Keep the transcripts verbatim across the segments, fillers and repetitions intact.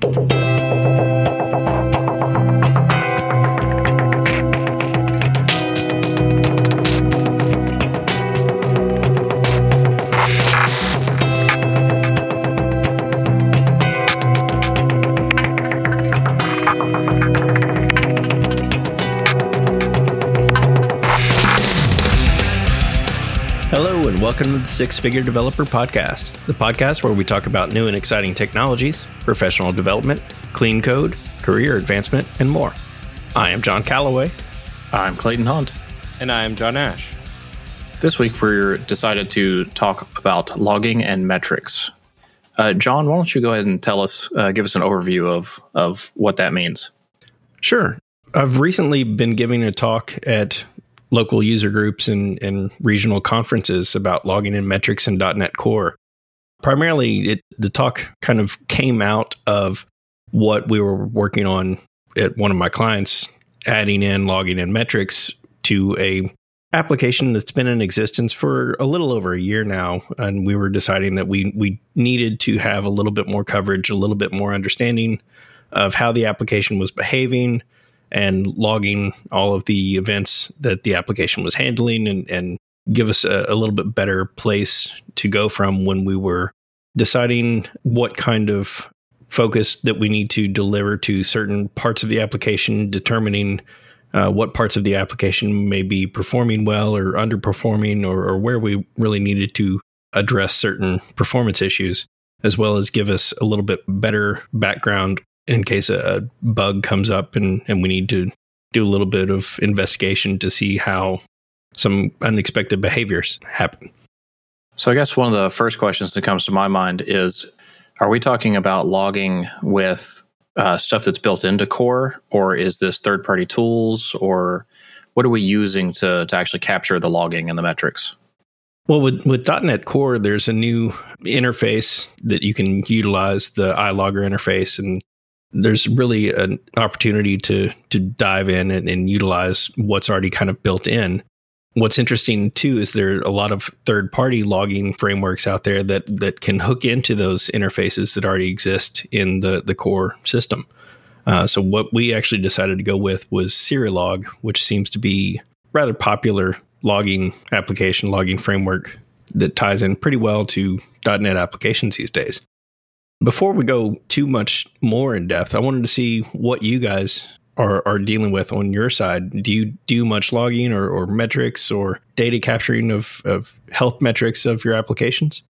Welcome to the Six Figure Developer Podcast, the podcast where we talk about new and exciting technologies, professional development, clean code, career advancement, and more. I am John Calloway. I'm Clayton Hunt. And I am John Ash. This week we're decided to talk about logging and metrics. Uh, John, why don't you go ahead and tell us, uh, give us an overview of, of what that means? Sure. I've recently been giving a talk at local user groups and, and regional conferences about logging and metrics in dot net Core. Primarily, it, the talk kind of came out of what we were working on at one of my clients, adding in logging and metrics to a application that's been in existence for a little over a year now. And we were deciding that we we needed to have a little bit more coverage, a little bit more understanding of how the application was behaving, and logging all of the events that the application was handling and, and give us a, a little bit better place to go from when we were deciding what kind of focus that we need to deliver to certain parts of the application, determining uh, what parts of the application may be performing well or underperforming, or, or where we really needed to address certain performance issues, as well as give us a little bit better background in case a bug comes up and, and we need to do a little bit of investigation to see how some unexpected behaviors happen. So I guess one of the first questions that comes to my mind is, are we talking about logging with uh, stuff that's built into Core, or is this third-party tools, or what are we using to, to actually capture the logging and the metrics? Well, with, with dot net Core, there's a new interface that you can utilize, the iLogger interface, and there's really an opportunity to to dive in and, and utilize what's already kind of built in. What's interesting, too, is there are a lot of third-party logging frameworks out there that that can hook into those interfaces that already exist in the, the core system. Uh, so what we actually decided to go with was Serilog, which seems to be rather popular logging application, logging framework that ties in pretty well to dot net applications these days. Before we go too much more in depth, I wanted to see what you guys are, are dealing with on your side. Do you do much logging or, or metrics or data capturing of, of health metrics of your applications?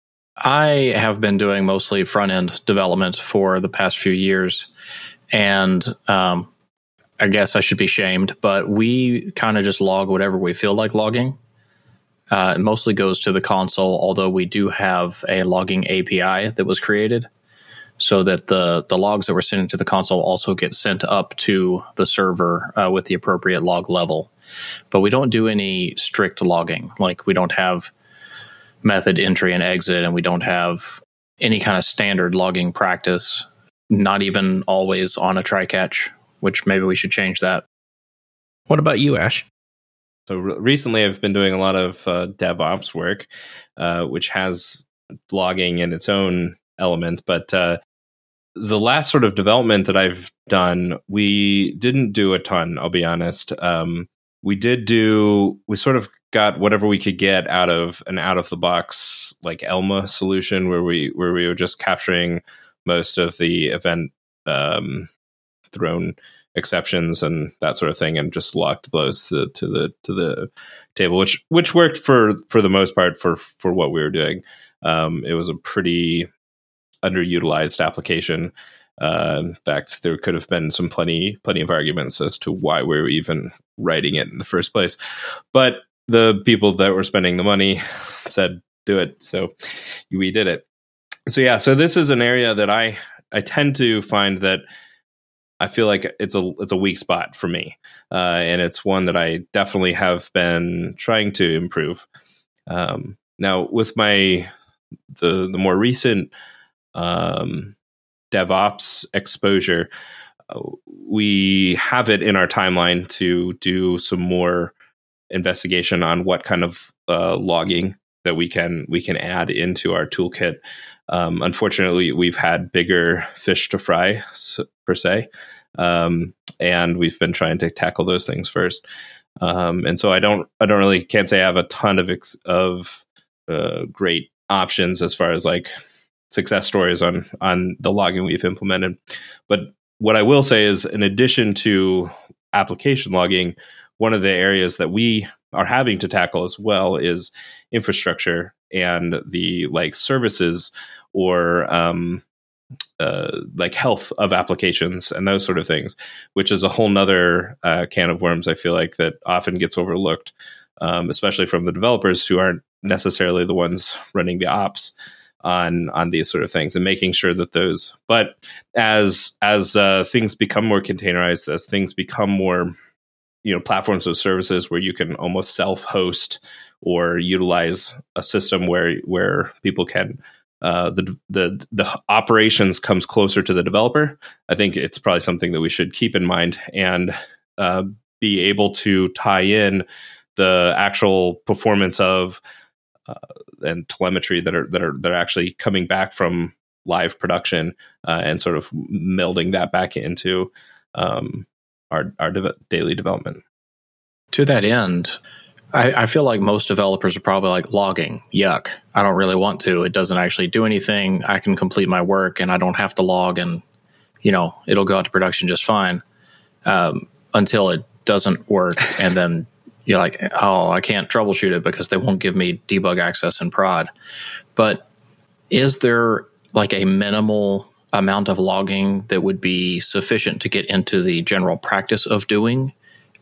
I have been doing mostly front-end development for the past few years, and um, I guess I should be shamed, but we kind of just log whatever we feel like logging. Uh, it mostly goes to the console, although we do have a logging A P I that was created so that the, the logs that we're sending to the console also get sent up to the server uh, with the appropriate log level. But we don't do any strict logging. Like, we don't have method entry and exit, and we don't have any kind of standard logging practice, not even always on a try-catch, which maybe we should change that. What about you, Ash? So re- recently I've been doing a lot of uh, DevOps work, uh, which has logging in its own element. But uh, the last sort of development that I've done, we didn't do a ton, I'll be honest. Um, we did do, we sort of got whatever we could get out of an out-of-the-box like Elma solution where we where we were just capturing most of the event um, thrown exceptions and that sort of thing, and just locked those to, to the to the table, which which worked for for the most part for for what we were doing. Um, it was a pretty underutilized application. Uh, in fact, there could have been some plenty plenty of arguments as to why we were even writing it in the first place. But the people that were spending the money said, "Do it," so we did it. So yeah, so this is an area that I I tend to find that I feel like it's a it's a weak spot for me, uh, and it's one that I definitely have been trying to improve. Um, now, with my the the more recent um, DevOps exposure, uh, we have it in our timeline to do some more investigation on what kind of uh, logging that we can we can add into our toolkit. Um, unfortunately, we've had bigger fish to fry, per se, um, and we've been trying to tackle those things first. Um, and so I don't, I don't really can't say I have a ton of ex- of uh, great options as far as like success stories on on the logging we've implemented. But what I will say is, in addition to application logging, one of the areas that we are having to tackle as well is infrastructure and the like services or um, uh, like health of applications and those sort of things, which is a whole nother uh, can of worms. I feel like that often gets overlooked, um, especially from the developers who aren't necessarily the ones running the ops on on these sort of things, and making sure that those. But as as uh, things become more containerized, as things become more, you know, platforms of services where you can almost self-host or utilize a system where where people can uh, the the the operations comes closer to the developer. I think it's probably something that we should keep in mind and uh, be able to tie in the actual performance of uh, and telemetry that are that are that are actually coming back from live production uh, and sort of melding that back into um, our our de- daily development. To that end, I, I feel like most developers are probably like, logging, yuck. I don't really want to. It doesn't actually do anything. I can complete my work and I don't have to log, and you know it'll go out to production just fine um, until it doesn't work, and then you're like, oh, I can't troubleshoot it because they won't give me debug access in prod. But is there like a minimal amount of logging that would be sufficient to get into the general practice of doing?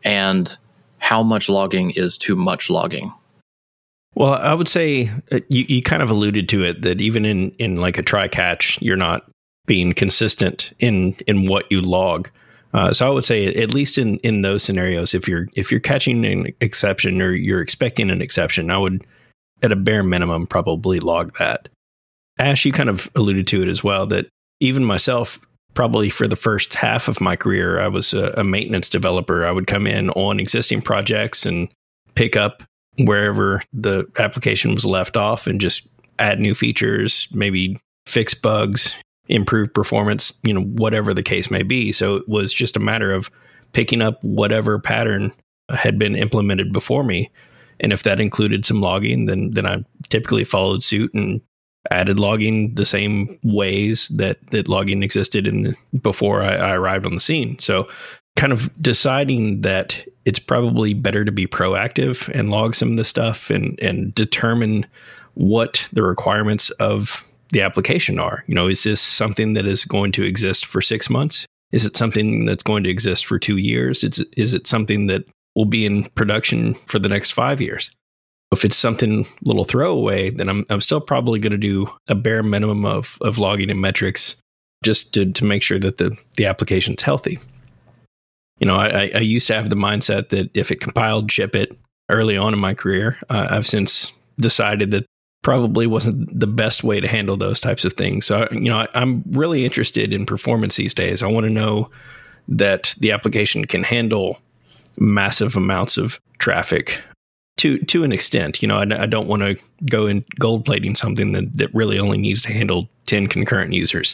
And how much logging is too much logging? Well, I would say uh, you, you kind of alluded to it, that even in, in like a try catch, you're not being consistent in, in what you log. Uh, so I would say at least in, in those scenarios, if you're if you're catching an exception or you're expecting an exception, I would at a bare minimum probably log that. Ash, you kind of alluded to it as well, that even myself, probably for the first half of my career, I was a, a maintenance developer. I would come in on existing projects and pick up wherever the application was left off and just add new features, maybe fix bugs, improve performance, you know, whatever the case may be. So it was just a matter of picking up whatever pattern had been implemented before me. And if that included some logging, then then I typically followed suit and added logging the same ways that, that logging existed in the, before I, I arrived on the scene. So kind of deciding that it's probably better to be proactive and log some of the stuff and, and determine what the requirements of the application are. You know, is this something that is going to exist for six months? Is it something that's going to exist for two years? It's, is it something that will be in production for the next five years? If it's something little throwaway, then I'm I'm still probably going to do a bare minimum of of logging and metrics just to to make sure that the the application's healthy. You know, I, I used to have the mindset that if it compiled, ship it early on in my career. Uh, I've since decided that probably wasn't the best way to handle those types of things. So, you know, I, I'm really interested in performance these days. I want to know that the application can handle massive amounts of traffic to to an extent. You know, I, I don't want to go in gold plating something that, that really only needs to handle ten concurrent users.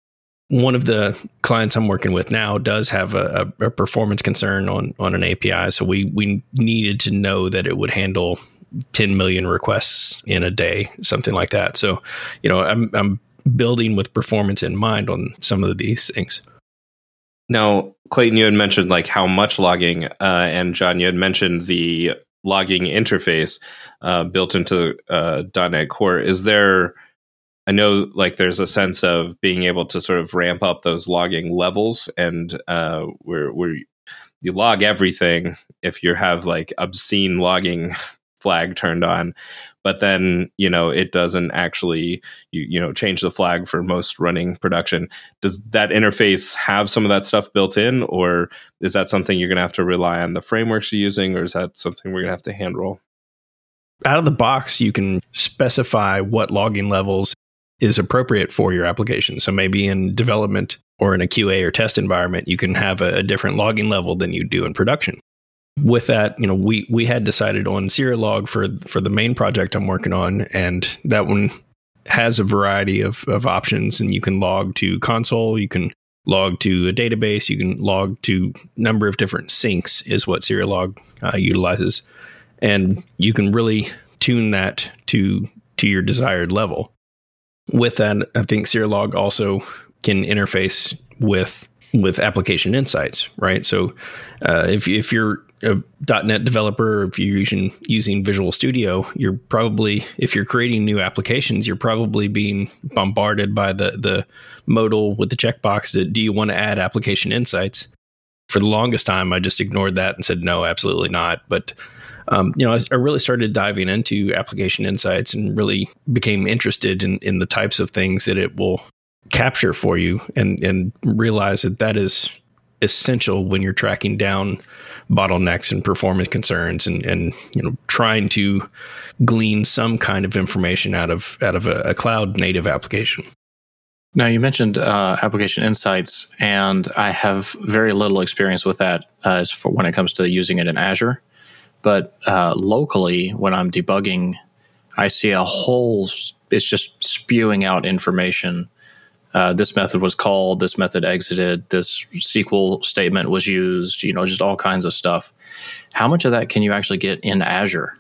One of the clients I'm working with now does have a, a performance concern on, on an A P I. So we, we needed to know that it would handle ten million requests in a day, something like that. So, you know, I'm, I'm building with performance in mind on some of these things. Now, Clayton, you had mentioned like how much logging, uh, and John, you had mentioned the logging interface uh, built into uh, .NET Core. Is there, I know like there's a sense of being able to sort of ramp up those logging levels, and uh, where where you log everything if you have like obscene logging flag turned on, but then, you know, it doesn't actually, you, you know, change the flag for most running production. Does that interface have some of that stuff built in, or is that something you're going to have to rely on the frameworks you're using, or is that something we're going to have to hand roll? Out of the box, you can specify what logging levels is appropriate for your application. So maybe in development or in a Q A or test environment, you can have a, a different logging level than you do in production. With that, you know, we we had decided on Serialog for for the main project I'm working on, and that one has a variety of, of options, and you can log to console, you can log to a database, you can log to a number of different syncs is what Serialog uh, utilizes. And you can really tune that to to your desired level. With that, I think Serialog also can interface with with application insights, right? So uh, if, if you're a .NET developer, or if you're using, using Visual Studio, you're probably, if you're creating new applications, you're probably being bombarded by the, the modal with the checkbox that, do you want to add application insights? For the longest time, I just ignored that and said, no, absolutely not. But Um, you know, I, I really started diving into application insights and really became interested in, in the types of things that it will capture for you, and, and realize that that is essential when you're tracking down bottlenecks and performance concerns, and, and you know, trying to glean some kind of information out of out of a, a cloud native application. Now, you mentioned uh, application insights, and I have very little experience with that uh, as for when it comes to using it in Azure. But uh, locally, when I'm debugging, I see a whole, it's just spewing out information. Uh, this method was called, this method exited, this S Q L statement was used, you know, just all kinds of stuff. How much of that can you actually get in Azure?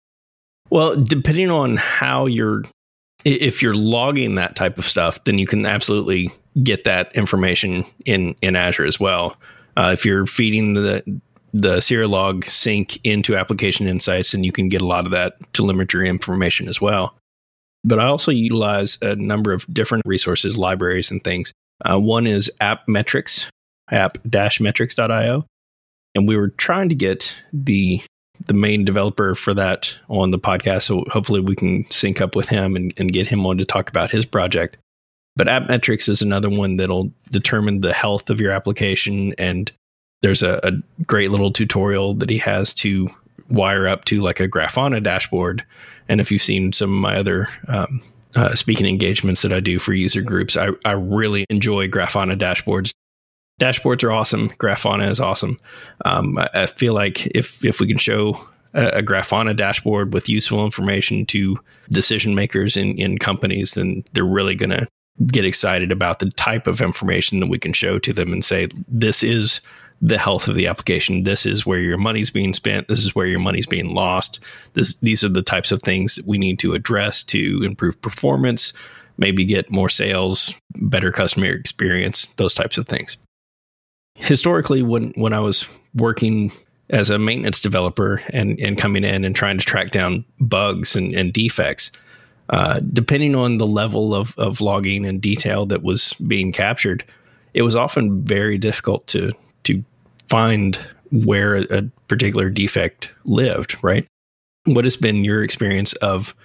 Well, depending on how you're, if you're logging that type of stuff, then you can absolutely get that information in, in Azure as well. Uh, if you're feeding the the Serialog sync into application insights, and you can get a lot of that telemetry information as well. But I also utilize a number of different resources, libraries, and things. Uh, one is AppMetrics, app dash metrics dot io. And we were trying to get the the main developer for that on the podcast, so hopefully we can sync up with him and, and get him on to talk about his project. But AppMetrics is another one that'll determine the health of your application, and there's a, a great little tutorial that he has to wire up to like a Grafana dashboard. And if you've seen some of my other um, uh, speaking engagements that I do for user groups, I, I really enjoy Grafana dashboards. Dashboards are awesome. Grafana is awesome. Um, I, I feel like if if we can show a, a Grafana dashboard with useful information to decision makers in, in companies, then they're really going to get excited about the type of information that we can show to them and say, this is the health of the application. This is where your money's being spent. This is where your money's being lost. This, these are the types of things that we need to address to improve performance, maybe get more sales, better customer experience, those types of things. Historically, when, when I was working as a maintenance developer and, and coming in and trying to track down bugs and, and defects, uh, depending on the level of, of logging and detail that was being captured, it was often very difficult to to find where a particular defect lived, right? What has been your experience of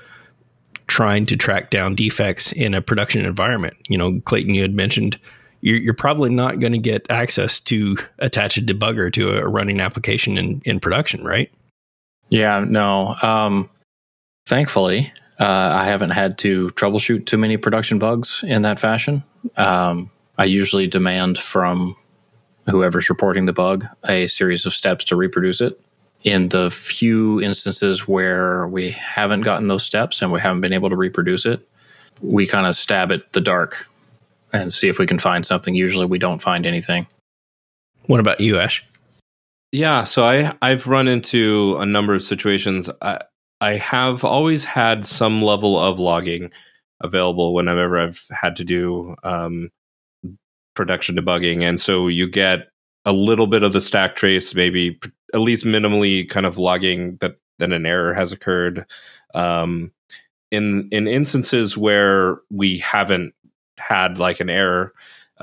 trying to track down defects in a production environment? You know, Clayton, you had mentioned you're, you're probably not going to get access to attach a debugger to a running application in, in production, right? Yeah, no. Um, thankfully, uh, I haven't had to troubleshoot too many production bugs in that fashion. Um, I usually demand from whoever's reporting the bug a series of steps to reproduce it. In the few instances where we haven't gotten those steps and we haven't been able to reproduce it, we kind of stab at the dark and see if we can find something. Usually we don't find anything. What about you, Ash? Yeah, so I, I've run into a number of situations. I, I have always had some level of logging available whenever I've had to do um, production debugging. And so you get a little bit of the stack trace, maybe at least minimally kind of logging that, that an error has occurred. Um, in, in instances where we haven't had like an error,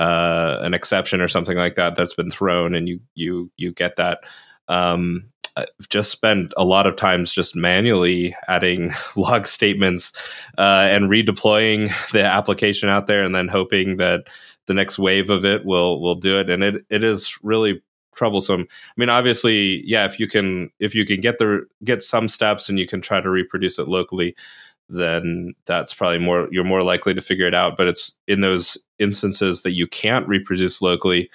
uh, an exception or something like that that's been thrown, and you you you get that. Um, I've just spent a lot of times just manually adding log statements uh, and redeploying the application out there, and then hoping that the next wave of it will will do it. And it it is really troublesome. I mean, obviously, yeah, if you can if you can get the get some steps and you can try to reproduce it locally, then that's probably more, you're more likely to figure it out. But it's in those instances that you can't reproduce locally,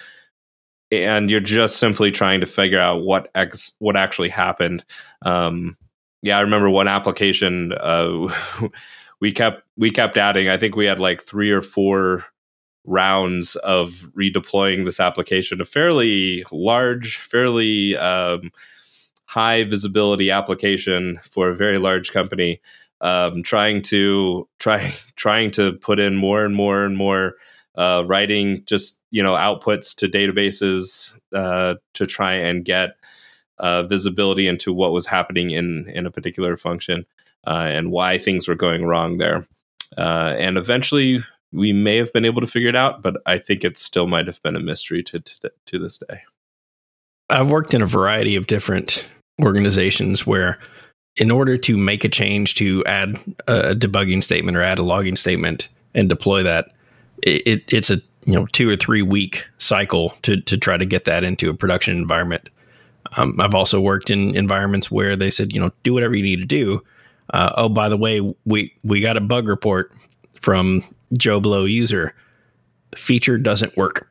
and you're just simply trying to figure out what ex, what actually happened. Um, yeah, I remember one application, uh, we kept we kept adding. I think we had like three or four rounds of redeploying this application, a fairly large, fairly um, high visibility application for a very large company, um, trying to try trying to put in more and more and more uh, writing just you know outputs to databases uh, to try and get uh, visibility into what was happening in in a particular function uh, and why things were going wrong there. Uh, and eventually, we may have been able to figure it out, but I think it still might have been a mystery to to, to this day. I've worked in a variety of different organizations where, in order to make a change to add a debugging statement or add a logging statement and deploy that, it, it's a you know two or three week cycle to to try to get that into a production environment. Um, I've also worked in environments where they said, you know, do whatever you need to do. Uh, oh, by the way, we we got a bug report from Joe Blow user. Feature doesn't work.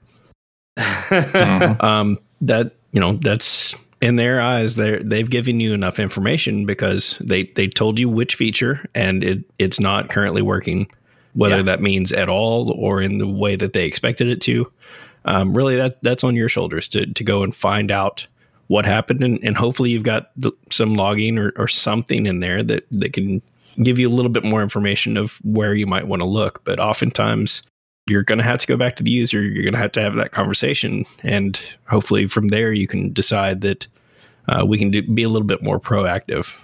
mm-hmm. um, that you know that's in their eyes. They they've given you enough information because they they told you which feature and it it's not currently working. Whether yeah. that means at all or in the way that they expected it to, um, really that that's on your shoulders to to go and find out what happened, and, and hopefully you've got the, some logging or, or something in there that, that can give you a little bit more information of where you might want to look. But oftentimes you're going to have to go back to the user. You're going to have to have that conversation. And hopefully from there, you can decide that uh, we can do, be a little bit more proactive.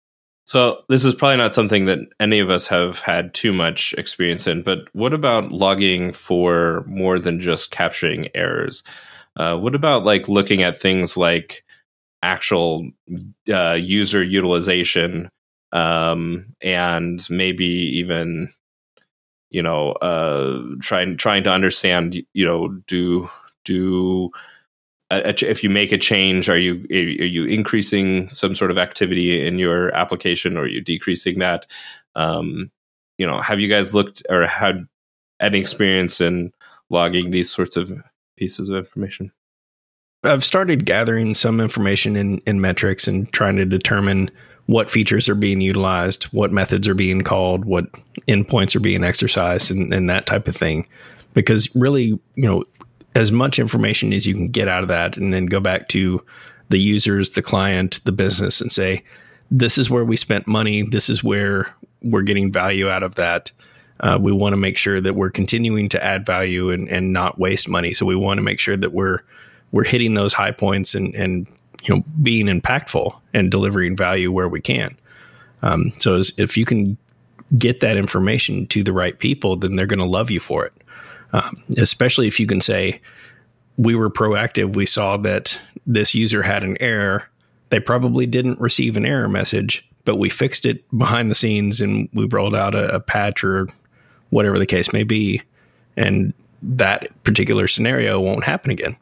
So this is probably not something that any of us have had too much experience in, but what about logging for more than just capturing errors? Uh, what about like looking at things like actual uh, user utilization um, and maybe even, you know, uh, trying trying to understand, you know, do do a, a, if you make a change, are you are you increasing some sort of activity in your application, or are you decreasing that? Um, you know, have you guys looked or had any experience in logging these sorts of pieces of information? I've started gathering some information in, in metrics and trying to determine what features are being utilized, what methods are being called, what endpoints are being exercised, and, and that type of thing. Because really, you know, as much information as you can get out of that, and then go back to the users, the client, the business, and say, this is where we spent money. This is where we're getting value out of that. Uh, we want to make sure that we're continuing to add value and, and not waste money. So we want to make sure that we're we're hitting those high points and, and you know being impactful and delivering value where we can. Um, so as, if you can get that information to the right people, then they're going to love you for it. Um, especially if you can say, we were proactive. We saw that this user had an error. They probably didn't receive an error message, but we fixed it behind the scenes and we rolled out a, a patch or whatever the case may be. And that particular scenario won't happen again.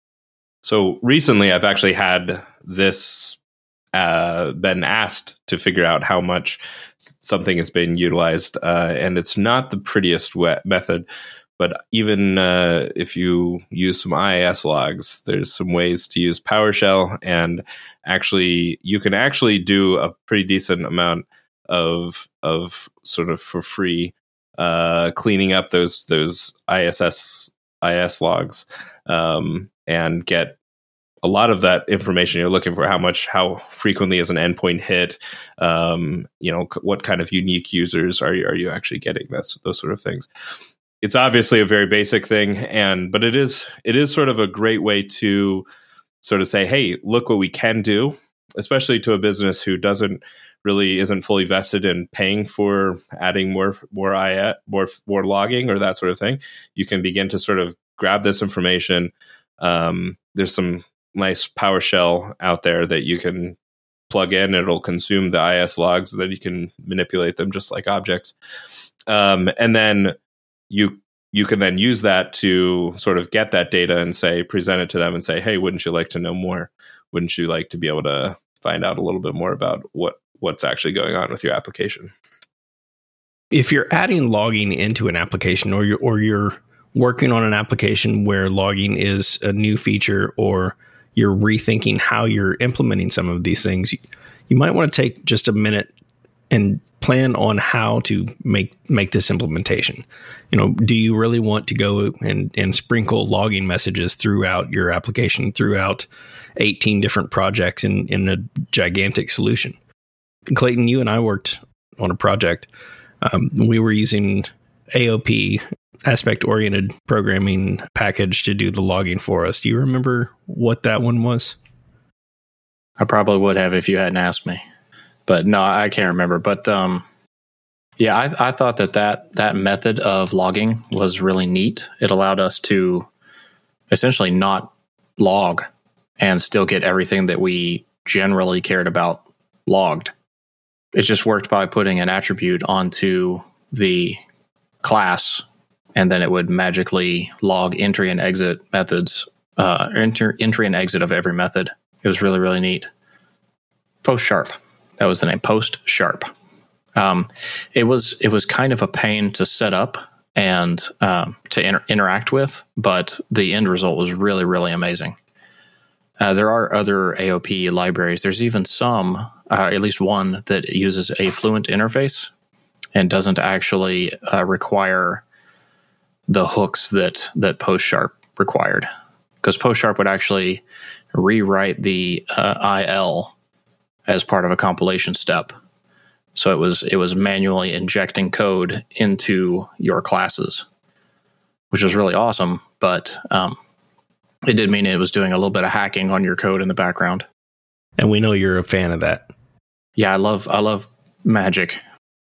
So recently I've actually had this uh, been asked to figure out how much something has been utilized. Uh, and it's not the prettiest wet method, but even uh, if you use some I I S logs, there's some ways to use PowerShell, and actually you can actually do a pretty decent amount of of sort of for free uh, cleaning up those those I S S I S logs um, and get a lot of that information you're looking for. How much, how frequently is an endpoint hit? Um, you know, what kind of unique users are you are you actually getting? That's those sort of things. It's obviously a very basic thing, and but it is it is sort of a great way to sort of say, hey, look what we can do, especially to a business who doesn't really isn't fully vested in paying for adding more more I A, more more logging or that sort of thing. You can begin to sort of grab this information. Um, there's some nice PowerShell out there that you can plug in. It'll consume the I S logs so that you can manipulate them just like objects, um, and then you you can then use that to sort of get that data and say, present it to them and say, hey, wouldn't you like to know more? Wouldn't you like to be able to find out a little bit more about what what's actually going on with your application? If you're adding logging into an application, or you're, or you're working on an application where logging is a new feature, or you're rethinking how you're implementing some of these things, you, you might want to take just a minute and plan on how to make make this implementation. You know, do you really want to go and, and sprinkle logging messages throughout your application, throughout eighteen different projects in, in a gigantic solution? Clayton, you and I worked on a project. Um, we were using A O P, aspect-oriented programming package, to do the logging for us. Do you remember what that one was? I probably would have if you hadn't asked me. But no, I can't remember. But um, yeah, I, I thought that, that that method of logging was really neat. It allowed us to essentially not log and still get everything that we generally cared about logged. It just worked by putting an attribute onto the class, and then it would magically log entry and exit methods, uh, enter, entry and exit of every method. It was really, really neat. PostSharp. That was the name, PostSharp. Um, it was it was kind of a pain to set up and um, to inter- interact with, but the end result was really, really amazing. Uh, there are other A O P libraries. There's even some, uh, at least one, that uses a Fluent interface and doesn't actually uh, require the hooks that that PostSharp required, because PostSharp would actually rewrite the uh, I L as part of a compilation step. So it was it was manually injecting code into your classes, which was really awesome. But um, it did mean it was doing a little bit of hacking on your code in the background. And we know you're a fan of that. Yeah, I love I love magic.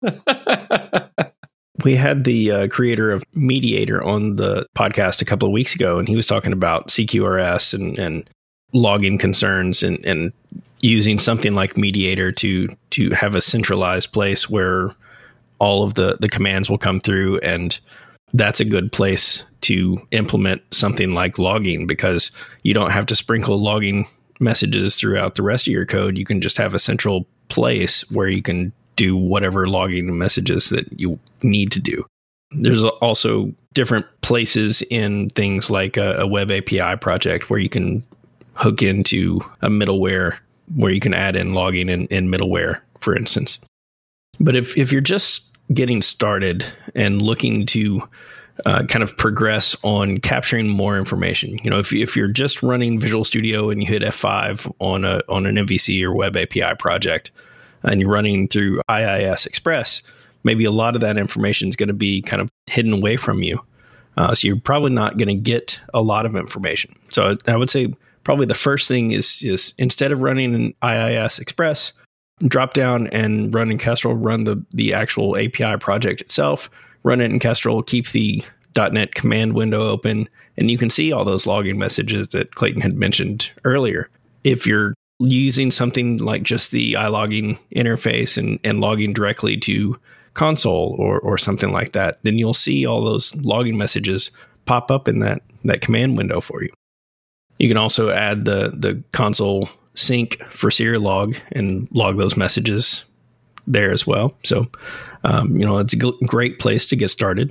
We had the uh, creator of Mediator on the podcast a couple of weeks ago, and he was talking about C Q R S and, and logging concerns and, and using something like Mediator to to have a centralized place where all of the, the commands will come through. And that's a good place to implement something like logging, because you don't have to sprinkle logging messages throughout the rest of your code. You can just have a central place where you can do whatever logging messages that you need to do. There's also different places in things like a, a web A P I project where you can hook into a middleware where you can add in logging in, in middleware, for instance. But if, if you're just getting started and looking to uh, kind of progress on capturing more information, you know, if, if you're just running Visual Studio and you hit F five on a on an M V C or web A P I project, and you're running through I I S Express, maybe a lot of that information is going to be kind of hidden away from you. Uh, so you're probably not going to get a lot of information. So I would say probably the first thing is, is instead of running in I I S Express, drop down and run in Kestrel, run the, the actual A P I project itself, run it in Kestrel, keep the .NET command window open, and you can see all those logging messages that Clayton had mentioned earlier. If you're using something like just the iLogging interface and, and logging directly to console or, or something like that, then you'll see all those logging messages pop up in that, that command window for you. You can also add the, the console sync for Serialog and log those messages there as well. So, um, you know, it's a g- great place to get started.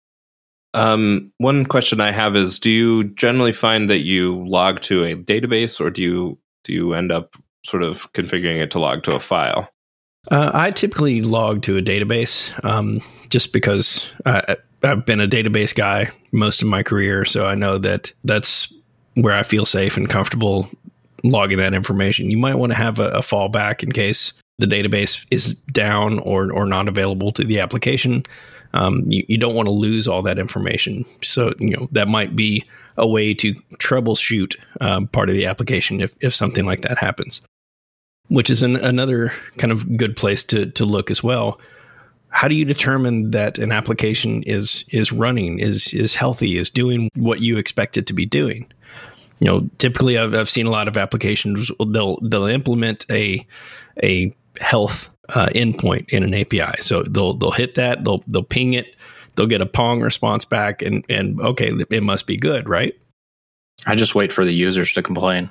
Um, one question I have is, do you generally find that you log to a database, or do you do you end up sort of configuring it to log to a file? Uh, I typically log to a database um, just because I, I've been a database guy most of my career. So I know that that's where I feel safe and comfortable logging that information. You might want to have a, a fallback in case the database is down or, or not available to the application. Um, you, you don't want to lose all that information. So, you know, that might be a way to troubleshoot um, part of the application if, if something like that happens, which is an, another kind of good place to, to look as well. How do you determine that an application is is running, is is healthy, is doing what you expect it to be doing? You know, typically I've I've seen a lot of applications, they'll they'll implement a a health uh, endpoint in an A P I. So they'll they'll hit that, they'll they'll ping it, they'll get a Pong response back, and and okay, it must be good, right? I just wait for the users to complain.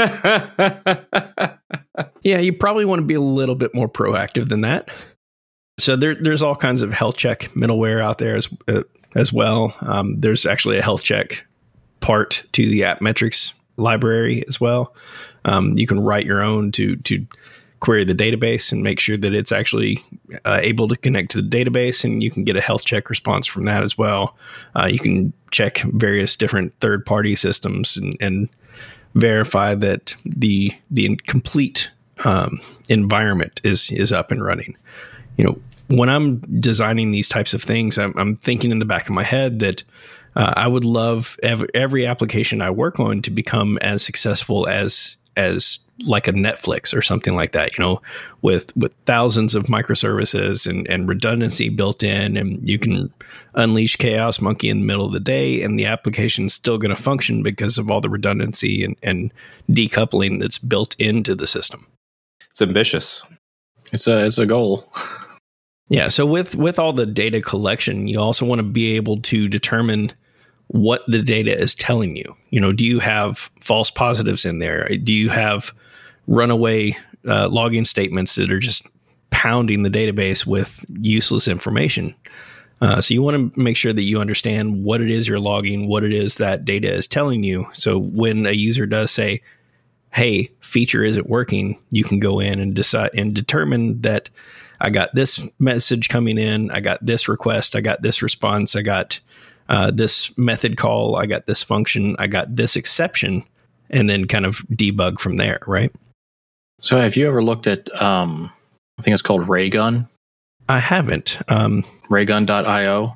Yeah, you probably want to be a little bit more proactive than that. So there, there's all kinds of health check middleware out there as uh, as well. Um, there's actually a health check part to the app metrics library as well. Um, you can write your own to to query the database and make sure that it's actually uh, able to connect to the database, and you can get a health check response from that as well. Uh, you can check various different third-party systems and, and verify that the the complete um, environment is is up and running. You know, when I'm designing these types of things, I'm, I'm thinking in the back of my head that uh, I would love every, every application I work on to become as successful as as like a Netflix or something like that, you know, with with thousands of microservices and, and redundancy built in, and you can unleash Chaos Monkey in the middle of the day, and the application's still going to function because of all the redundancy and, and decoupling that's built into the system. It's ambitious. It's a it's a goal. Yeah. So with with all the data collection, you also want to be able to determine what the data is telling you. You know, do you have false positives in there? Do you have runaway uh, logging statements that are just pounding the database with useless information? Uh, so you want to make sure that you understand what it is you're logging, what it is that data is telling you. So when a user does say, hey, feature isn't working, you can go in and decide and determine that I got this message coming in, I got this request, I got this response, I got uh, this method call, I got this function, I got this exception, and then kind of debug from there, right? So have you ever looked at, um, I think it's called Raygun? I haven't. Um, Raygun dot io.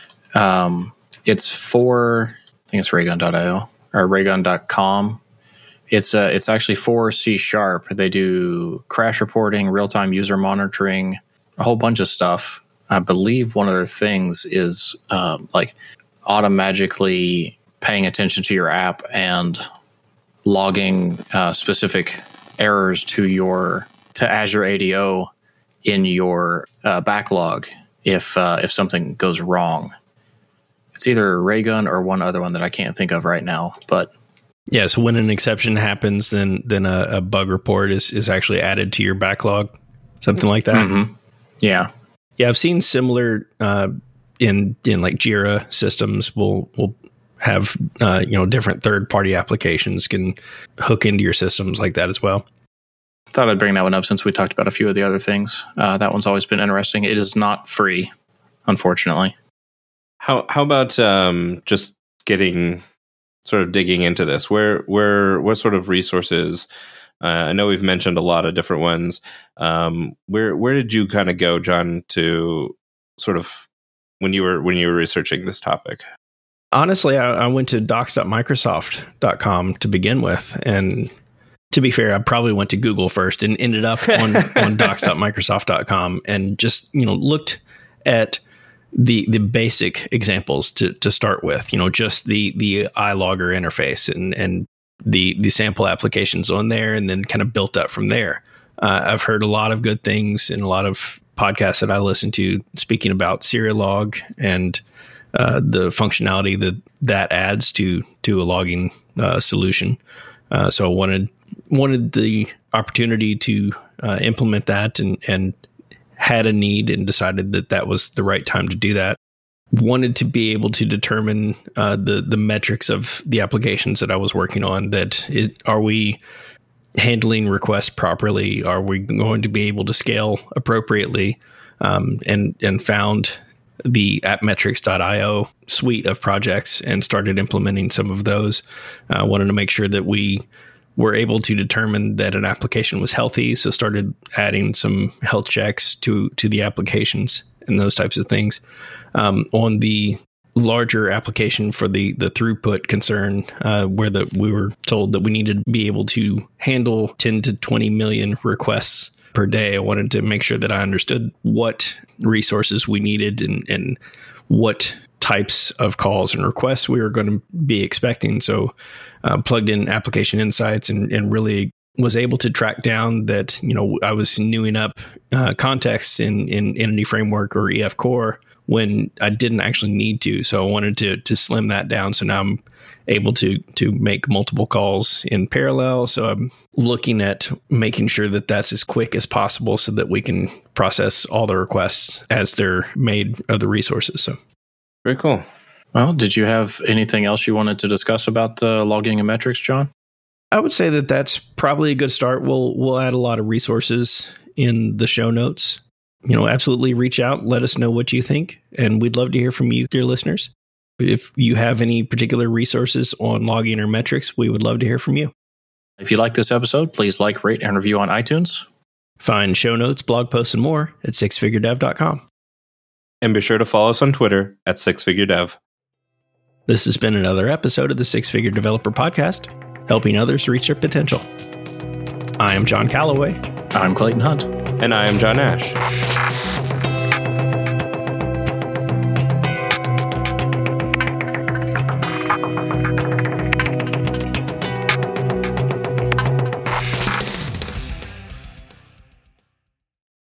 Um, it's for, I think it's Raygun dot io or Raygun dot com. It's uh, it's actually for C Sharp. They do crash reporting, real-time user monitoring, a whole bunch of stuff. I believe one of their things is um, like automatically paying attention to your app and logging uh, specific errors to your to Azure A D O in your uh, backlog if uh, if something goes wrong. It's either Raygun or one other one that I can't think of right now, but. Yeah, so when an exception happens, then then a, a bug report is, is actually added to your backlog, something like that. Mm-hmm. Yeah, yeah, I've seen similar uh, in in like Jira systems. Will will have uh, you know different third party applications can hook into your systems like that as well. Thought I'd bring that one up since we talked about a few of the other things. Uh, that one's always been interesting. It is not free, unfortunately. How how about um, just getting sort of digging into this? Where where what sort of resources? Uh, I know we've mentioned a lot of different ones. Um, where where did you kind of go, John, to sort of when you were when you were researching this topic? Honestly, I, I went to docs dot microsoft dot com to begin with, and to be fair, I probably went to Google first and ended up on, on docs dot microsoft dot com and just you know looked at the the basic examples to to start with, you know, just the the iLogger interface and and the the sample applications on there, and then kind of built up from there. Uh, I've heard a lot of good things in a lot of podcasts that I listen to speaking about Serialog and uh, the functionality that that adds to to a logging uh, solution. Uh, so I wanted wanted the opportunity to uh, implement that and and. had a need and decided that that was the right time to do that. Wanted to be able to determine uh, the the metrics of the applications that I was working on. That is, are we handling requests properly? Are we going to be able to scale appropriately? Um, and and found the app metrics dot io suite of projects and started implementing some of those. I uh, wanted to make sure that we were able to determine that an application was healthy, so started adding some health checks to to the applications and those types of things. Um, on the larger application for the the throughput concern, uh, where the we were told that we needed to be able to handle ten to twenty million requests per day, I wanted to make sure that I understood what resources we needed and, and what types of calls and requests we were going to be expecting. So uh, plugged in Application Insights and, and really was able to track down that, you know, I was newing up uh, contexts in, in Entity Framework or E F Core when I didn't actually need to. So I wanted to to slim that down. So now I'm able to to make multiple calls in parallel. So I'm looking at making sure that that's as quick as possible so that we can process all the requests as they're made of the resources. So very cool. Well, did you have anything else you wanted to discuss about uh, logging and metrics, John? I would say that that's probably a good start. We'll we'll add a lot of resources in the show notes. You know, absolutely reach out. Let us know what you think. And we'd love to hear from you, dear listeners. If you have any particular resources on logging or metrics, we would love to hear from you. If you like this episode, please like, rate, and review on iTunes. Find show notes, blog posts, and more at six figure dev dot com. And be sure to follow us on Twitter at six figure dev. This has been another episode of the Six Figure Developer Podcast, helping others reach their potential. I am John Calloway. I'm Clayton Hunt. And I am John Ash.